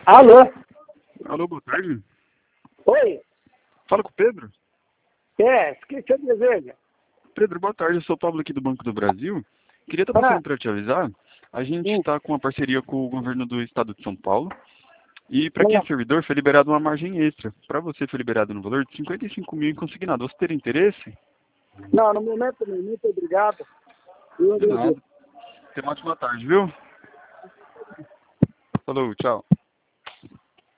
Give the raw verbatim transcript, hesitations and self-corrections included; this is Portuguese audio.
Alô? Alô, boa tarde. Oi? Fala com o Pedro. É, o que você deseja? Pedro, boa tarde. Eu sou o Pablo aqui do Banco do Brasil. Queria estar Ah, passando para te avisar. A gente hum, está com uma parceria com o governo do estado de São Paulo. E para quem é não, servidor, foi liberado uma margem extra. Para você foi liberado no valor de cinquenta e cinco mil em consignado. Você teria interesse? não, no momento não, muito obrigado. Eu De agradeço. nada. Tenha uma ótima tarde, viu? Falou, tchau.